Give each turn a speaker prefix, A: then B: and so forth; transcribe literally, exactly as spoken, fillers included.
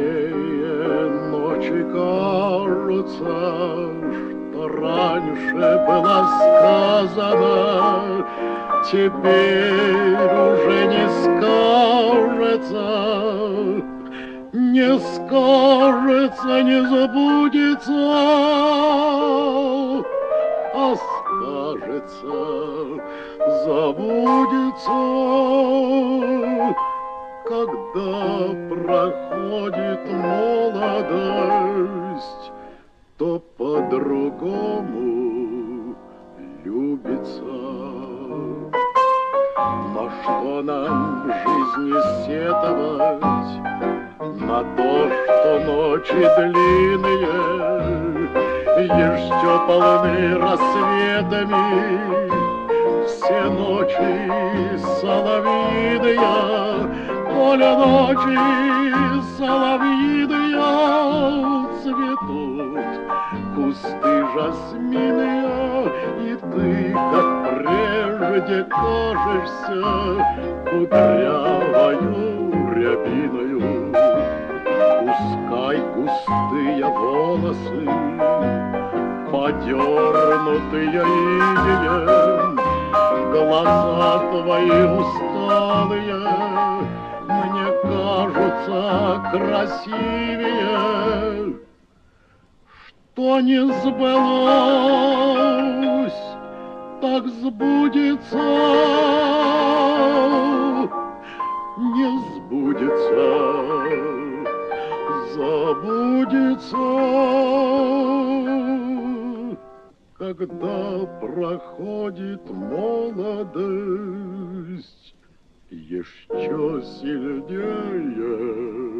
A: Синие ночи кажутся, что раньше было сказано, теперь уже не скажется, не скажется, не забудется, а скажется, забудется. Когда проходит молодость, то по-другому любится. Но что нам в жизни сетовать на то, что ночи длинные, еще полны рассветами, все ночи соловьиные, коли ночи соловьиные, цветут кусты жасминые, и ты, как прежде, кажешься кудрявою рябиною. Пускай густые волосы, подернутые инеем, глаза твои усталые мне кажутся красивее. Что не сбылось, так сбудется, не сбудется, забудется. Когда проходит молодость, еще сильнее